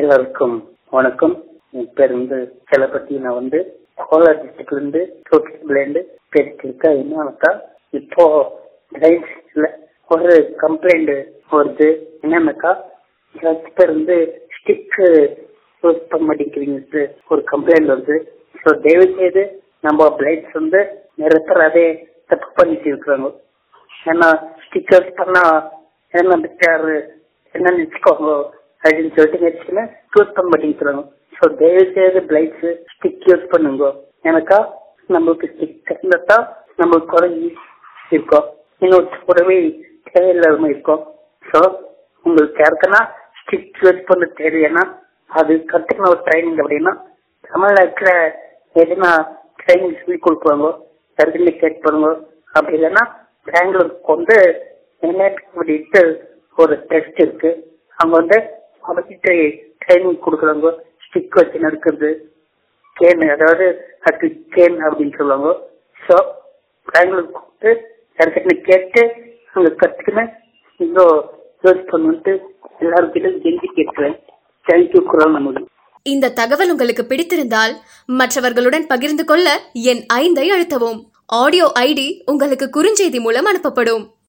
எல்லாருக்கும் வணக்கம். என் பேர் செலப்பட்டி. நான் கோலார் டிஸ்ட்ரிக்ட்ல இருந்து பேசிட்டு என்னன்னாக்கா, இப்போ லைன்ஸ்ல ஒரு கம்ப்ளைண்ட் வருது. என்னன்னாக்கா, பேர் ஸ்டிக் யூஸ் பண்ண மாட்டேங்கிறீங்க ஒரு கம்ப்ளைண்ட் வருது. ஸோ தயவு செய்து நம்ம பிளைட்ஸ் நிறுத்துறதே தப்பு பண்ணிட்டு இருக்கிறாங்க. ஏன்னா ஸ்டிக் யூஸ் பண்ணா என்ன யாரு என்ன நினைச்சுக்கோங்க அப்படின்னு சொல்லிட்டு நினைச்சுன்னு யூஸ் பண்ண மாட்டேங்கிறாங்க. ஸோ தயவு செய்து பிளைட்ஸ் ஸ்டிக் யூஸ் பண்ணுங்க. எனக்கா நம்மளுக்கு ஸ்டிக் இருந்தா நம்மளுக்கு குறைஞ்சி இருக்கும், இன்னொரு கூடவே தேவையில்லாம இருக்கும். ஸோ உங்களுக்கு யாருக்குன்னா ஸ்டிக் யூஸ் பண்ண தெரியுன்னா அது கத்துக்கணும் ஒரு ட்ரைனிங். அப்படின்னா தமிழ்நாட்டுல எதுனா ட்ரைனிங் சொல்லி கொடுக்குவாங்க, சர்டிபிகேட் பண்ணுங்க. அப்படி இல்லைன்னா பெங்களூருக்கு என்ன ஒரு டெஸ்ட் இருக்கு, அவங்க அவர்கிட்ட ட்ரைனிங் கொடுக்குறாங்க. ஸ்டிக் வச்சு நடக்குது கேன், அதாவது அது கேன் அப்படின்னு சொல்லுவாங்க. ஸோ பெங்களூருக்கு யாருக்கிட்ட கேட்டு அங்க கத்துக்கினேன் இன்னும் யூஸ் பண்ணிட்டு எல்லாருக்கிட்ட கெஞ்சி கேட்கிறேன். தேங்க்யூ குரல் நமது. இந்த தகவல் உங்களுக்கு பிடித்திருந்தால் மற்றவர்களுடன் பகிர்ந்து கொள்ள எண் 5 அழுத்தவும். ஆடியோ ஐடி உங்களுக்கு குறுஞ்செய்தி மூலம் அனுப்பப்படும்.